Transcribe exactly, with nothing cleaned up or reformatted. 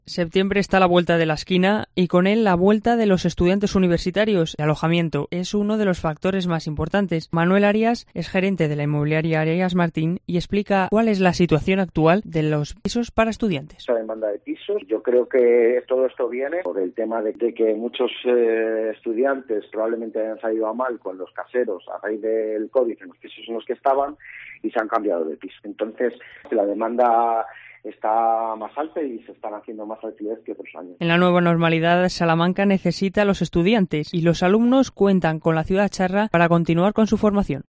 Septiembre está a la vuelta de la esquina y con él la vuelta de los estudiantes universitarios. El alojamiento es uno de los factores más importantes. Manuel Arias es gerente de la inmobiliaria Arias Martín y explica cuál es la situación actual de los pisos para estudiantes. La demanda de pisos, yo creo que todo esto viene por el tema de, de que muchos eh, estudiantes probablemente hayan salido a mal con los caseros a raíz del COVID en los pisos en los que estaban y se han cambiado de piso. Entonces, la demanda está más alta y se están haciendo más alquileres que otros años. En la nueva normalidad, Salamanca necesita a los estudiantes y los alumnos cuentan con la ciudad charra para continuar con su formación.